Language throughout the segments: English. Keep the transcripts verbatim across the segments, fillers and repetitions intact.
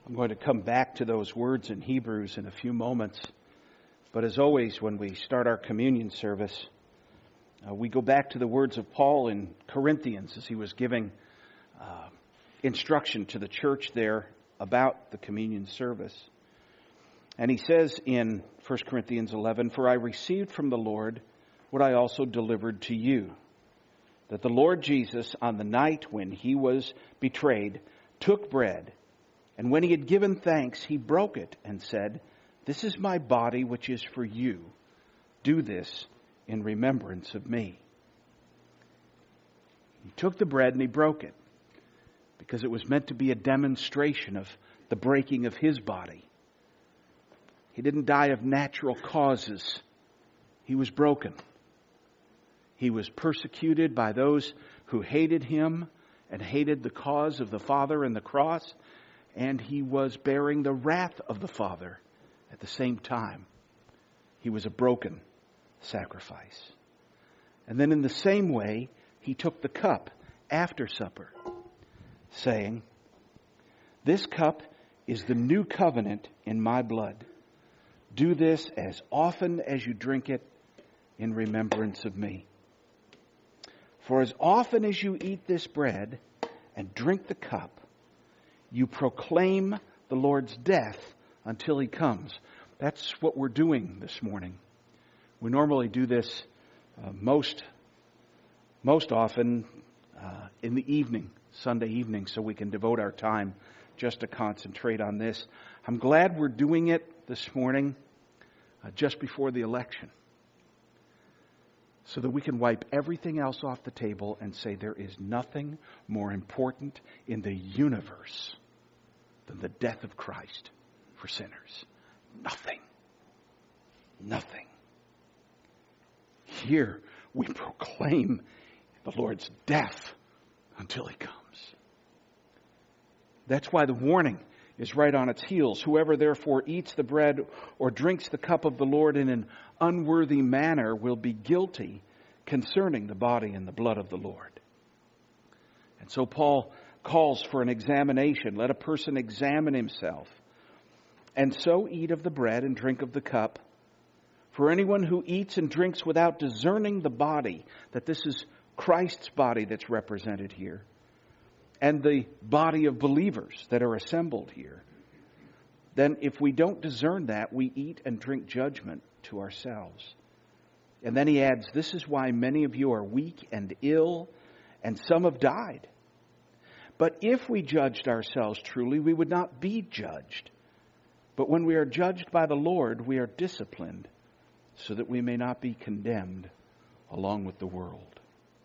I'm going to come back to those words in Hebrews in a few moments. But as always, when we start our communion service, uh, we go back to the words of Paul in Corinthians as he was giving uh, instruction to the church there about the communion service. And he says in First Corinthians eleven, "For I received from the Lord what I also delivered to you, that the Lord Jesus, on the night when he was betrayed, took bread, and when he had given thanks, he broke it and said, 'This is my body, which is for you. Do this in remembrance of me.'" He took the bread and he broke it because it was meant to be a demonstration of the breaking of his body. He didn't die of natural causes. He was broken. He was persecuted by those who hated him and hated the cause of the Father and the cross. And he was bearing the wrath of the Father at the same time. He was a broken sacrifice. And then in the same way, he took the cup after supper, saying, "This cup is the new covenant in my blood. Do this as often as you drink it in remembrance of me. For as often as you eat this bread and drink the cup, you proclaim the Lord's death until he comes." That's what we're doing this morning. We normally do this uh, most most often uh, in the evening, Sunday evening, so we can devote our time just to concentrate on this. I'm glad we're doing it this morning uh, just before the election, so that we can wipe everything else off the table and say there is nothing more important in the universe than the death of Christ for sinners. Nothing. Nothing. Here we proclaim the Lord's death until he comes. That's why the warning is right on its heels. "Whoever therefore eats the bread or drinks the cup of the Lord in an unworthy manner will be guilty concerning the body and the blood of the Lord." And so Paul calls for an examination. Let a person examine himself, and so eat of the bread and drink of the cup. For anyone who eats and drinks without discerning the body, that this is Christ's body that's represented here, and the body of believers that are assembled here, then if we don't discern that, we eat and drink judgment to ourselves. And then he adds, "This is why many of you are weak and ill, and some have died. But if we judged ourselves truly, we would not be judged. But when we are judged by the Lord, we are disciplined, so that we may not be condemned along with the world."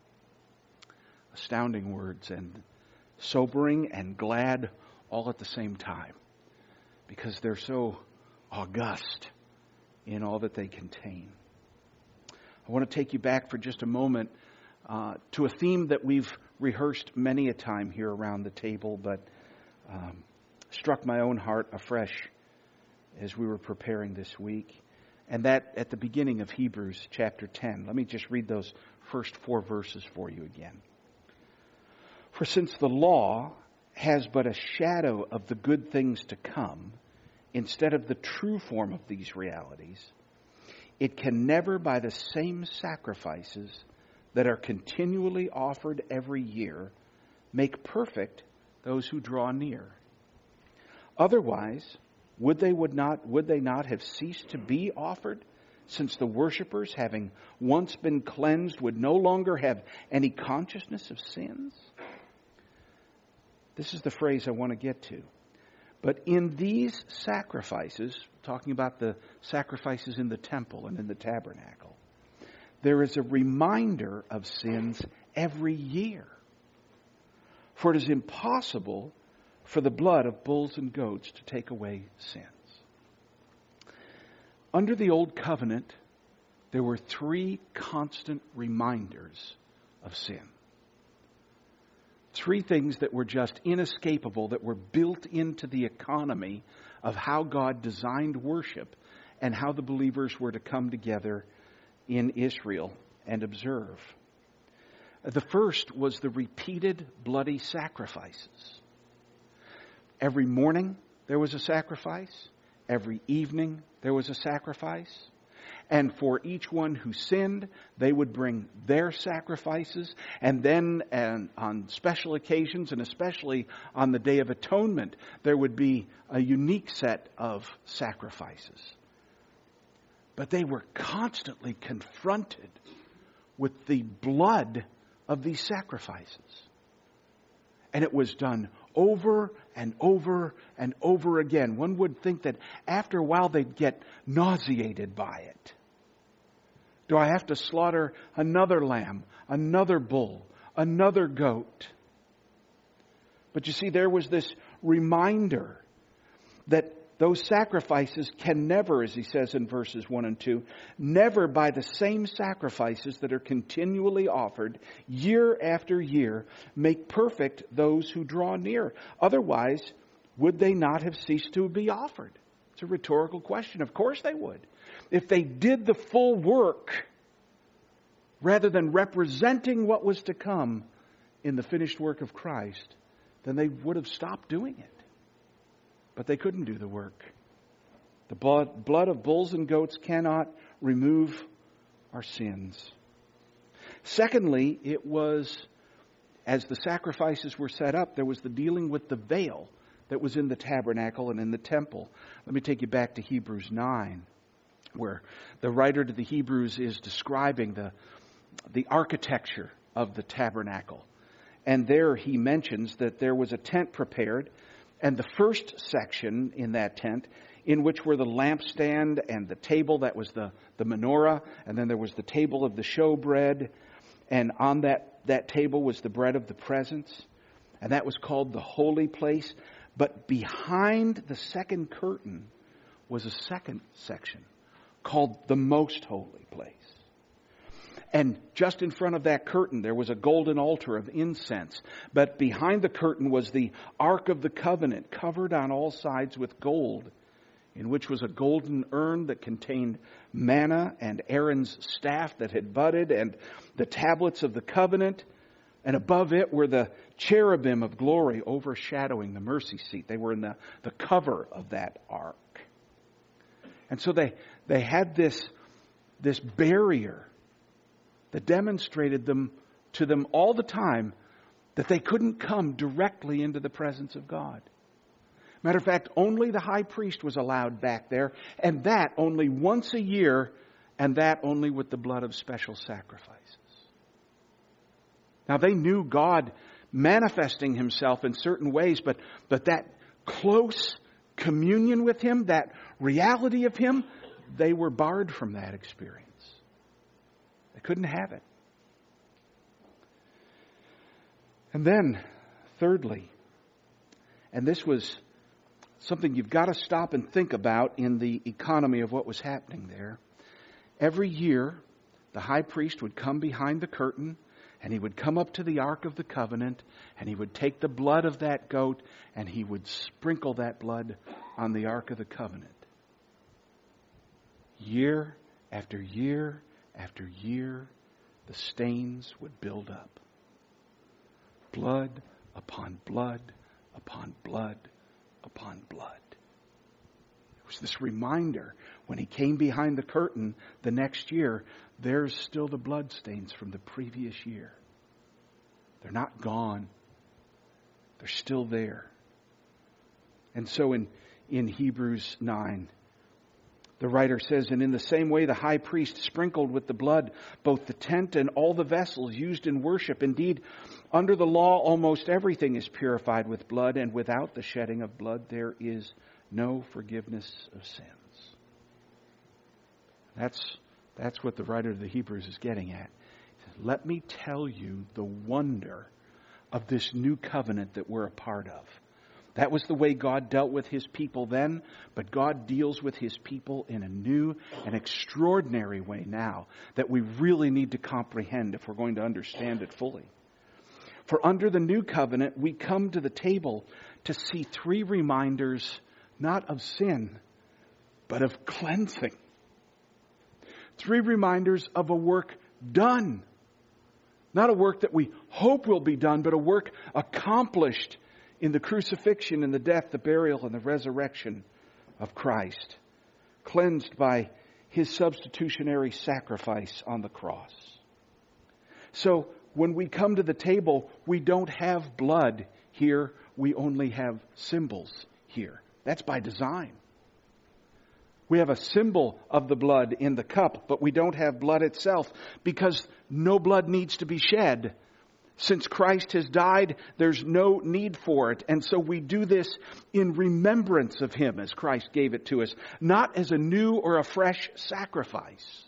Astounding words, and sobering and glad all at the same time, because they're so august in all that they contain. I want to take you back for just a moment uh, to a theme that we've rehearsed many a time here around the table, but um, struck my own heart afresh as we were preparing this week. And that at the beginning of Hebrews chapter ten. Let me just read those first four verses for you again. "For since the law has but a shadow of the good things to come, instead of the true form of these realities, it can never, by the same sacrifices that are continually offered every year, make perfect those who draw near. Otherwise, would they would not would they not have ceased to be offered, since the worshippers, having once been cleansed, would no longer have any consciousness of sins?" This is the phrase I want to get to. "But in these sacrifices," talking about the sacrifices in the temple and in the tabernacle, "there is a reminder of sins every year. For it is impossible for the blood of bulls and goats to take away sins." Under the old covenant, there were three constant reminders of sin. Three things that were just inescapable, that were built into the economy of how God designed worship and how the believers were to come together in Israel and observe. The first was the repeated bloody sacrifices. Every morning there was a sacrifice. Every evening there was a sacrifice. And for each one who sinned, they would bring their sacrifices. And then and on special occasions, and especially on the Day of Atonement, there would be a unique set of sacrifices. But they were constantly confronted with the blood of these sacrifices. And it was done over and over and over again. One would think that after a while they'd get nauseated by it. Do I have to slaughter another lamb, another bull, another goat? But you see, there was this reminder that those sacrifices can never, as he says in verses one and two, never by the same sacrifices that are continually offered year after year make perfect those who draw near. Otherwise, would they not have ceased to be offered? It's a rhetorical question. Of course they would. If they did the full work, rather than representing what was to come in the finished work of Christ, then they would have stopped doing it. But they couldn't do the work. The blood, blood of bulls and goats cannot remove our sins. Secondly, it was, as the sacrifices were set up, there was the dealing with the veil that was in the tabernacle and in the temple. Let me take you back to Hebrews nine, where the writer to the Hebrews is describing the, the architecture of the tabernacle. And there he mentions that there was a tent prepared, and the first section in that tent, in which were the lampstand and the table, that was the, the menorah, and then there was the table of the showbread, and on that, that table was the bread of the presence, and that was called the holy place. But behind the second curtain was a second section called the most holy place. And just in front of that curtain, there was a golden altar of incense. But behind the curtain was the Ark of the Covenant, covered on all sides with gold, in which was a golden urn that contained manna and Aaron's staff that had budded and the tablets of the covenant. And above it were the cherubim of glory overshadowing the mercy seat. They were in the, the cover of that ark. And so they, they had this, this barrier that demonstrated them to them all the time that they couldn't come directly into the presence of God. Matter of fact, only the high priest was allowed back there, and that only once a year, and that only with the blood of special sacrifices. Now they knew God manifesting himself in certain ways, but, but that close communion with him, that reality of him, they were barred from that experience. They couldn't have it. And then, thirdly, and this was something you've got to stop and think about in the economy of what was happening there. Every year, the high priest would come behind the curtain, and he would come up to the Ark of the Covenant, and he would take the blood of that goat, and he would sprinkle that blood on the Ark of the Covenant. Year after year after year, the stains would build up. Blood upon blood upon blood upon blood. It was this reminder when he came behind the curtain the next year, there's still the blood stains from the previous year. They're not gone. They're still there. And so in, in Hebrews nine, the writer says, and in the same way the high priest sprinkled with the blood both the tent and all the vessels used in worship. Indeed, under the law almost everything is purified with blood, and without the shedding of blood there is no forgiveness of sins. That's, that's what the writer of the Hebrews is getting at. He says, let me tell you the wonder of this new covenant that we're a part of. That was the way God dealt with his people then, but God deals with his people in a new and extraordinary way now that we really need to comprehend if we're going to understand it fully. For under the new covenant, we come to the table to see three reminders, not of sin, but of cleansing. Three reminders of a work done. Not a work that we hope will be done, but a work accomplished in the crucifixion and the death, the burial, and the resurrection of Christ, cleansed by His substitutionary sacrifice on the cross. So when we come to the table, we don't have blood here, we only have symbols here. That's by design. We have a symbol of the blood in the cup, but we don't have blood itself because no blood needs to be shed. Since Christ has died, there's no need for it. And so we do this in remembrance of Him as Christ gave it to us, not as a new or a fresh sacrifice.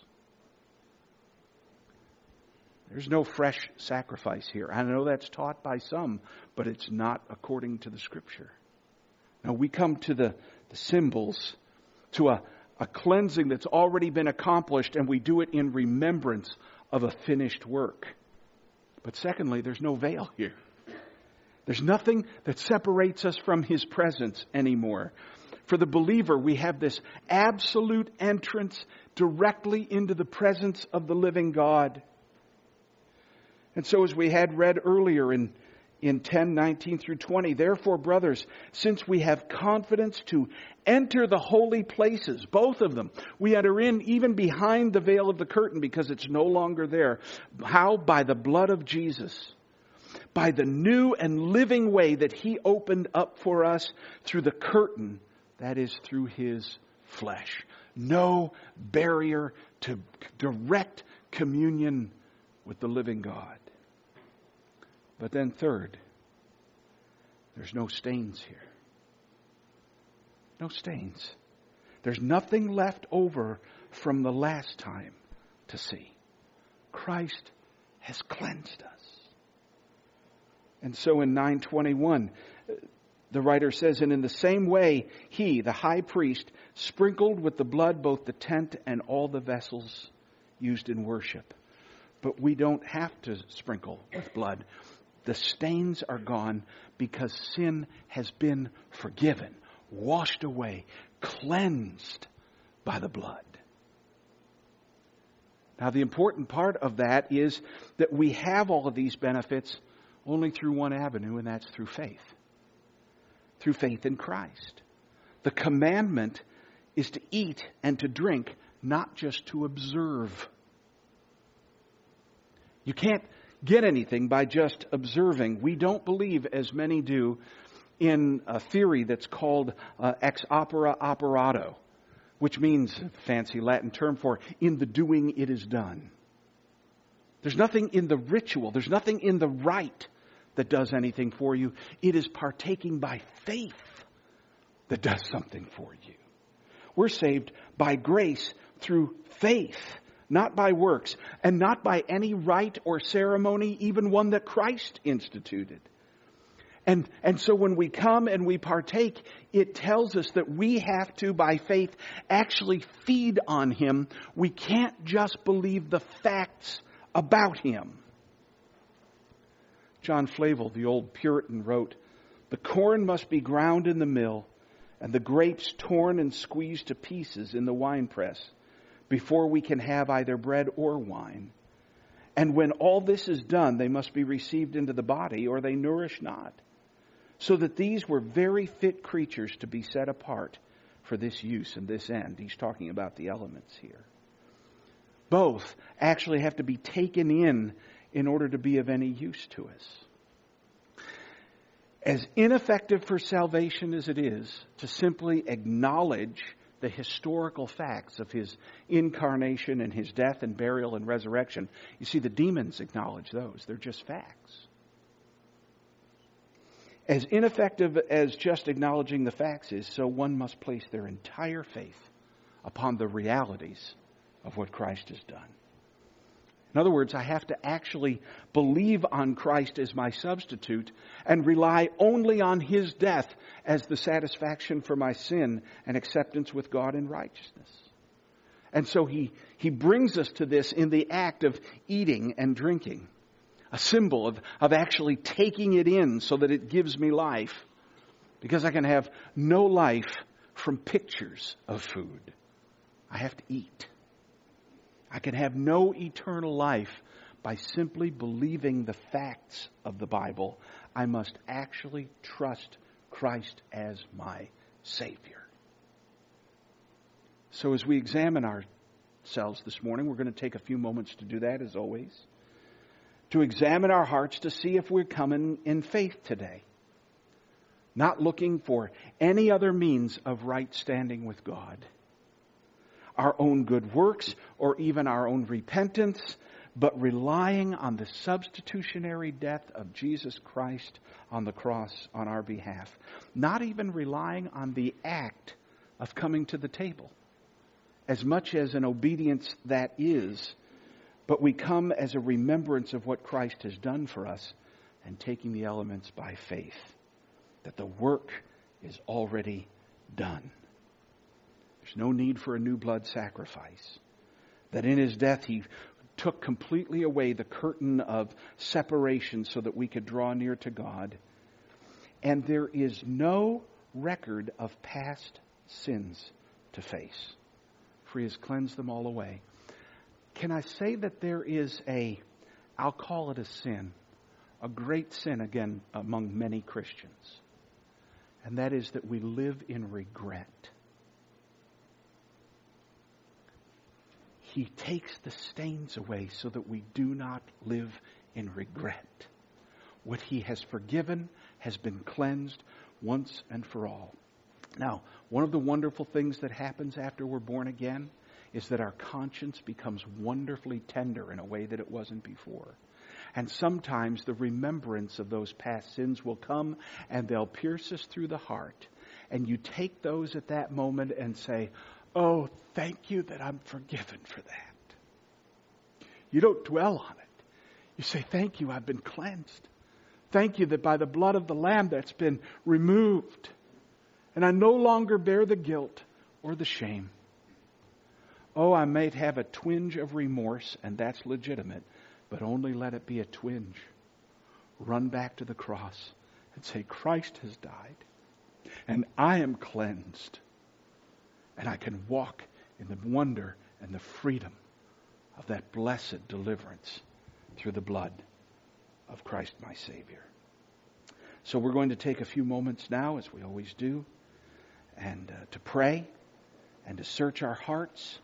There's no fresh sacrifice here. I know that's taught by some, but it's not according to the Scripture. Now we come to the, the symbols, to a, a cleansing that's already been accomplished, and we do it in remembrance of a finished work. But secondly, there's no veil here. There's nothing that separates us from His presence anymore. For the believer, we have this absolute entrance directly into the presence of the living God. And so as we had read earlier in, in ten, nineteen through twenty, therefore, brothers, since we have confidence to enter the holy places, both of them, we enter in even behind the veil of the curtain because it's no longer there. How? By the blood of Jesus. By the new and living way that He opened up for us through the curtain, that is through His flesh. No barrier to direct communion with the living God. But then third, there's no stains here. No stains. There's nothing left over from the last time to see. Christ has cleansed us. And so in nine twenty-one, the writer says, and in the same way, He, the high priest, sprinkled with the blood both the tent and all the vessels used in worship. But we don't have to sprinkle with blood. The stains are gone because sin has been forgiven, washed away, cleansed by the blood. Now, the important part of that is that we have all of these benefits only through one avenue, and that's through faith. Through faith in Christ. The commandment is to eat and to drink, not just to observe. You can't get anything by just observing. We don't believe, as many do, in a theory that's called uh, ex opere operato, which means, a fancy Latin term for, in the doing it is done. There's nothing in the ritual, there's nothing in the rite that does anything for you. It is partaking by faith that does something for you. We're saved by grace through faith, not by works, and not by any rite or ceremony, even one that Christ instituted. And, and so when we come and we partake, it tells us that we have to, by faith, actually feed on Him. We can't just believe the facts about Him. John Flavel, the old Puritan, wrote, "The corn must be ground in the mill, and the grapes torn and squeezed to pieces in the winepress, before we can have either bread or wine. And when all this is done, they must be received into the body, or they nourish not. So that these were very fit creatures to be set apart for this use and this end." He's talking about the elements here. Both actually have to be taken in in order to be of any use to us. As ineffective for salvation as it is to simply acknowledge the historical facts of His incarnation and His death and burial and resurrection. You see, the demons acknowledge those. They're just facts. As ineffective as just acknowledging the facts is, so one must place their entire faith upon the realities of what Christ has done. In other words, I have to actually believe on Christ as my substitute and rely only on His death as the satisfaction for my sin and acceptance with God in righteousness. And so he, he brings us to this in the act of eating and drinking. A symbol of, of actually taking it in so that it gives me life. Because I can have no life from pictures of food. I have to eat. I can have no eternal life by simply believing the facts of the Bible. I must actually trust Christ as my Savior. So as we examine ourselves this morning, we're going to take a few moments to do that, as always. To examine our hearts to see if we're coming in faith today. Not looking for any other means of right standing with God. Our own good works or even our own repentance, but relying on the substitutionary death of Jesus Christ on the cross on our behalf. Not even relying on the act of coming to the table, as much as an obedience that is, but we come as a remembrance of what Christ has done for us and taking the elements by faith, that the work is already done. There's no need for a new blood sacrifice. That in His death He took completely away the curtain of separation so that we could draw near to God. And there is no record of past sins to face, for He has cleansed them all away. Can I say that there is a, I'll call it a sin, a great sin again among many Christians, and that is that we live in regret. He takes the stains away so that we do not live in regret. What He has forgiven has been cleansed once and for all. Now, one of the wonderful things that happens after we're born again is that our conscience becomes wonderfully tender in a way that it wasn't before. And sometimes the remembrance of those past sins will come and they'll pierce us through the heart. And you take those at that moment and say, oh, thank you that I'm forgiven for that. You don't dwell on it. You say, thank you, I've been cleansed. Thank you that by the blood of the Lamb that's been removed. And I no longer bear the guilt or the shame. Oh, I might have a twinge of remorse, and that's legitimate, but only let it be a twinge. Run back to the cross and say, Christ has died, and I am cleansed. And I can walk in the wonder and the freedom of that blessed deliverance through the blood of Christ my Savior. So we're going to take a few moments now, as we always do, and uh, to pray and to search our hearts,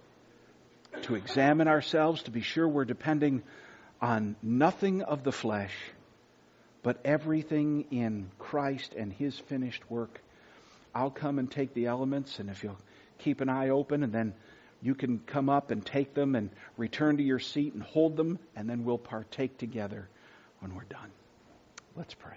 to examine ourselves, to be sure we're depending on nothing of the flesh, but everything in Christ and His finished work. I'll come and take the elements, and if you'll keep an eye open, and then you can come up and take them and return to your seat and hold them, and then we'll partake together when we're done. Let's pray.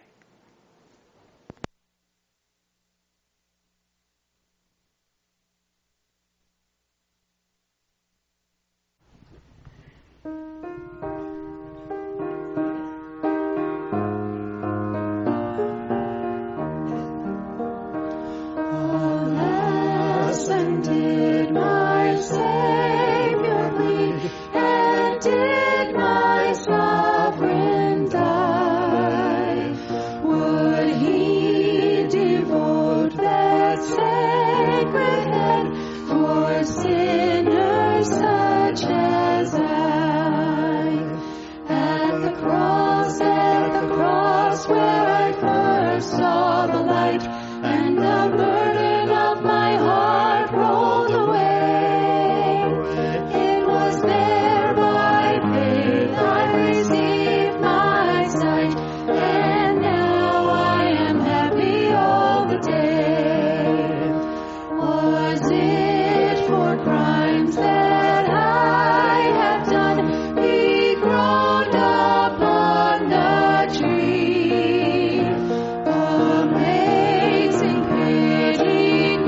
Amazing pity.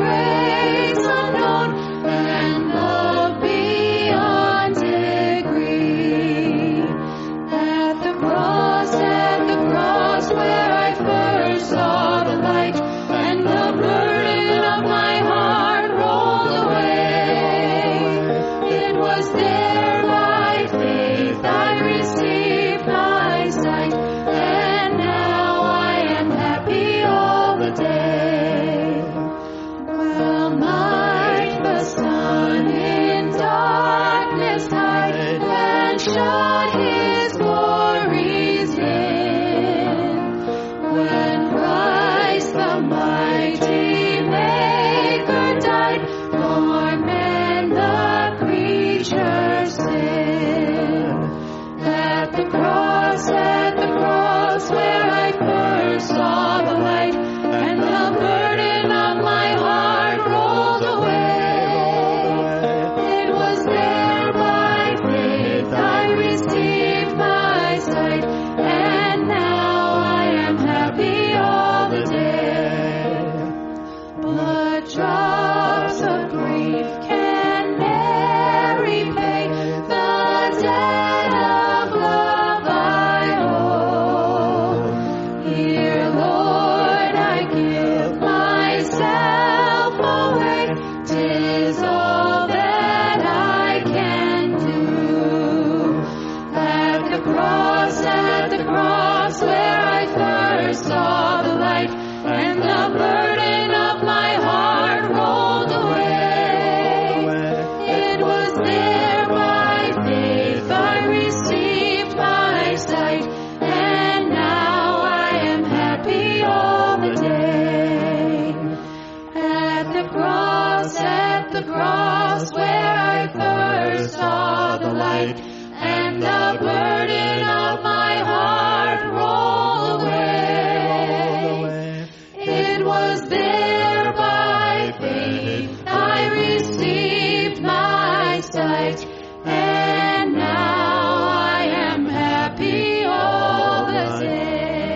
'twas there by faith I received my sight, and now I am happy all the day.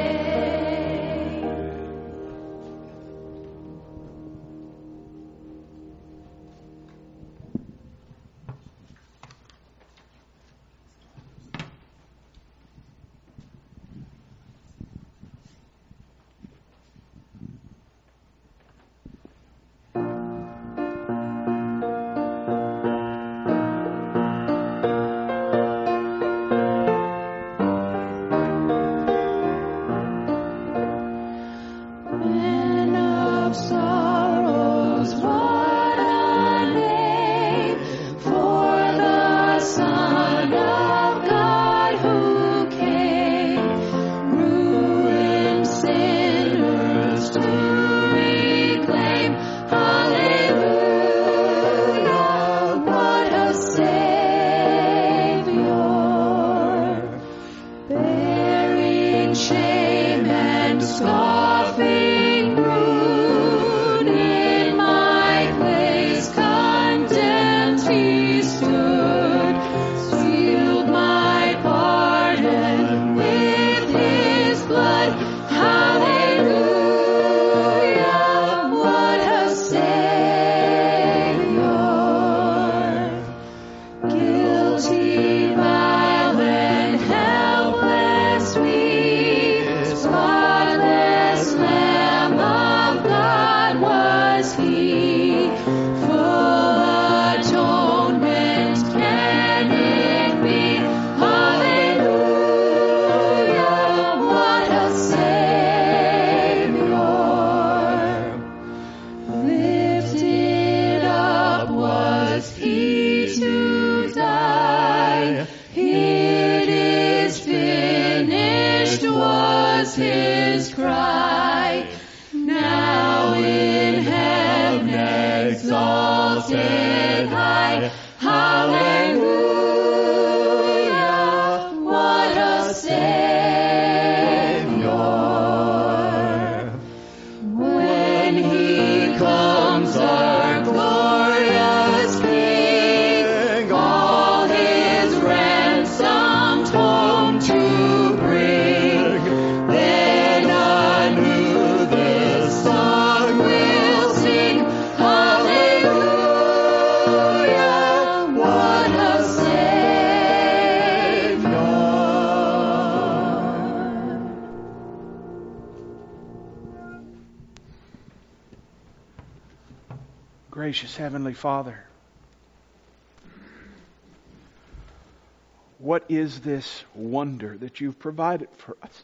Man of sorrows, what a name for the Son of God who came, ruined sinners to reclaim. Hallelujah, what a Savior, bearing shame and scoffing rude, in my place condemned he stood, sealed my pardon with his blood. Hallelujah, what a Savior, guilty, vile, and helpless, weak, spotless Lamb of God was he, full atonement can it be. Hallelujah, what a Savior, lifted up was he to die. It is finished was his cry. Now in heaven exalted high. Hallelujah, what a Savior. When he comes, our glorious King, all his ransomed home to bring, then anew this song we'll sing. Hallelujah, what a Savior. Gracious Heavenly Father, what is this wonder that you've provided for us?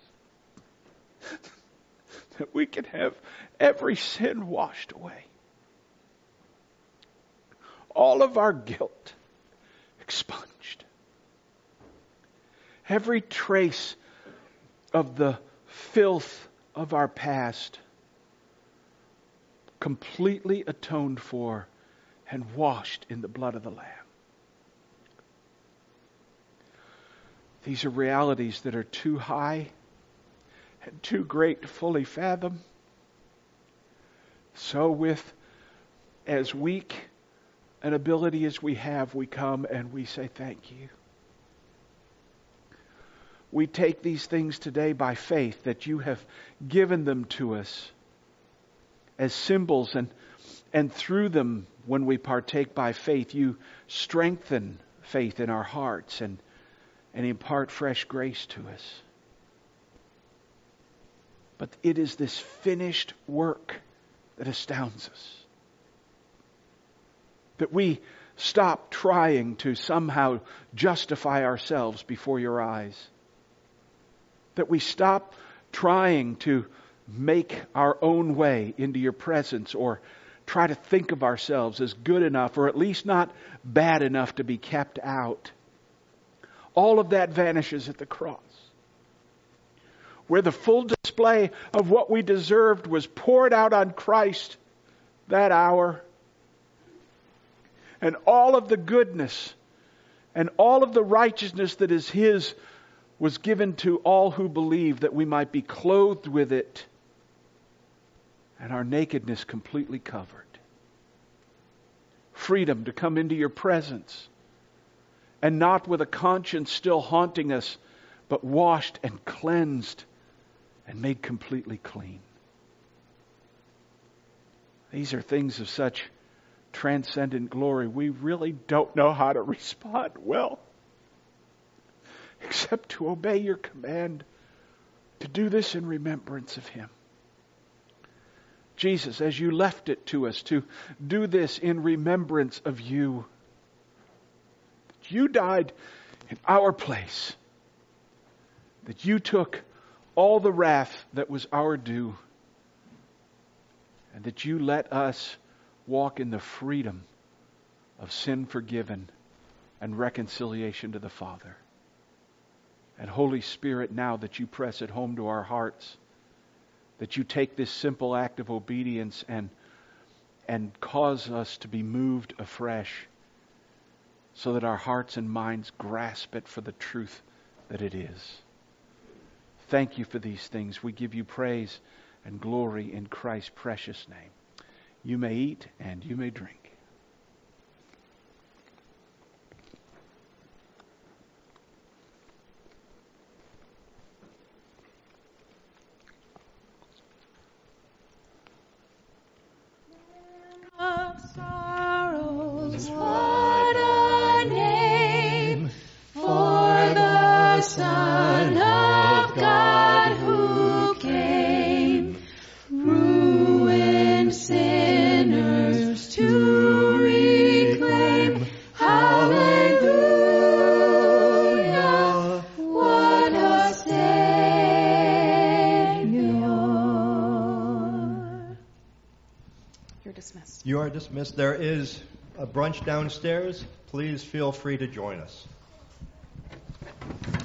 That we can have every sin washed away. All of our guilt expunged. Every trace of the filth of our past completely atoned for and washed in the blood of the Lamb. These are realities that are too high and too great to fully fathom. So with as weak an ability as we have, we come and we say thank you. We take these things today by faith that you have given them to us as symbols, and and through them, when we partake by faith, you strengthen faith in our hearts and and impart fresh grace to us. But it is this finished work that astounds us. That we stop trying to somehow justify ourselves before your eyes. That we stop trying to make our own way into your presence, or try to think of ourselves as good enough, or at least not bad enough to be kept out. All of that vanishes at the cross, where the full display of what we deserved was poured out on Christ that hour. And all of the goodness and all of the righteousness that is His was given to all who believe, that we might be clothed with it and our nakedness completely covered. Freedom to come into your presence, and not with a conscience still haunting us, but washed and cleansed and made completely clean. These are things of such transcendent glory. We really don't know how to respond well, except to obey your command to do this in remembrance of Him. Jesus, as you left it to us, to do this in remembrance of you. That you died in our place. That you took all the wrath that was our due. And that you let us walk in the freedom of sin forgiven and reconciliation to the Father. And Holy Spirit, now that you press it home to our hearts, that you take this simple act of obedience and, and cause us to be moved afresh so that our hearts and minds grasp it for the truth that it is. Thank you for these things. We give you praise and glory in Christ's precious name. You may eat and you may drink. Of sorrows, what a name for the Son of God who came, ruined sinners to reclaim. Hallelujah, what a Savior. You're dismissed. You are dismissed. There is a brunch downstairs. Please feel free to join us.